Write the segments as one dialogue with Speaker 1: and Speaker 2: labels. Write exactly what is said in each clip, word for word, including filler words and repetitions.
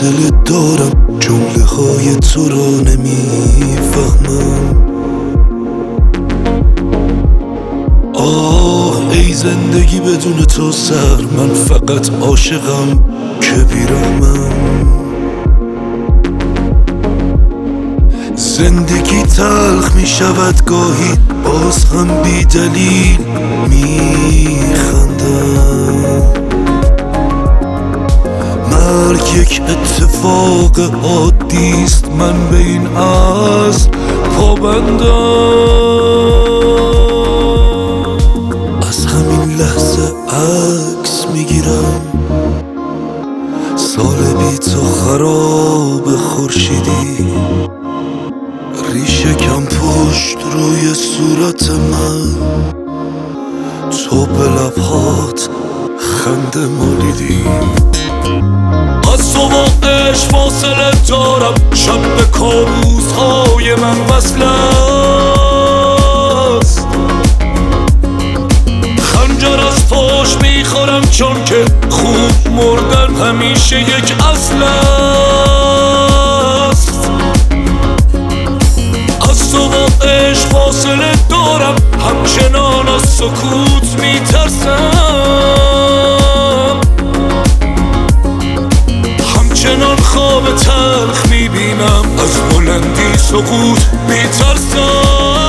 Speaker 1: فاصله دارم، جمله های تو را نمیفهمم. آه ای زندگی بدون تو سر، من فقط عاشقم که بیرحمم. زندگی تلخ می شود گاهی، باز هم بی دلیل می خندم. مرگ یک اتفاق عادیست، من به این اصل پابندم. از همین لحظه عکس میگیرم، سال بی تو خراب خورشیدی، ریشه کم پشت روی صورت من، تو به لبهات خنده مالیدی. از تو با عشق فاصله دارم، شب به کابوس های من وصل است. خنجر از پاش میخورم چون که خوب مردن همیشه یک اصل است. از تو با عشق فاصله دارم، همچنان از سکوت میترسم. همچنان خواب تلخ میبینم، از بلندی سقوط میترسم.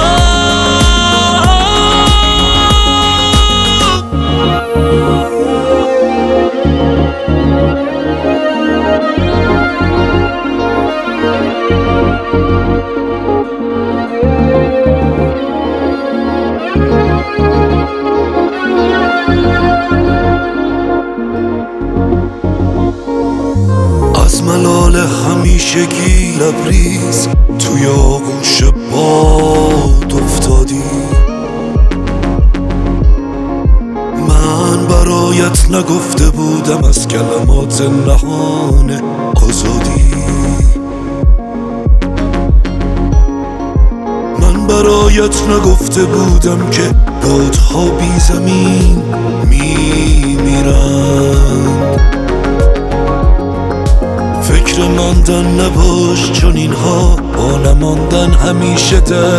Speaker 1: از ملال همیشگی لبریز توی آغوش باد افتادی. من برایت نگفته بودم از کلمات نهان آزادی. من برایت نگفته بودم که بادها بی زمین میمیرند. فکر ماندن نباش چون اینها با نماندن همیشه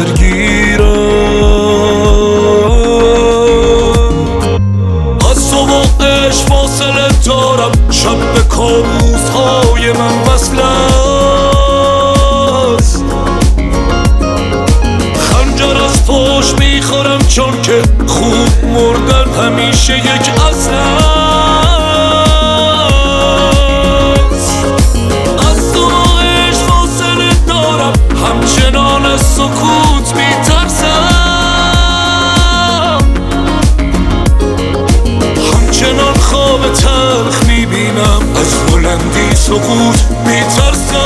Speaker 1: درگیرم. از تو با عشق فاصله دارم، شب به کابوس های من وصل است. خنجر از پاش میخورم چون که خوب مردن همیشه یک اصل سکوت میترسم. همچنان خواب تلخ میبینم، از بلندی سقوط میترسم.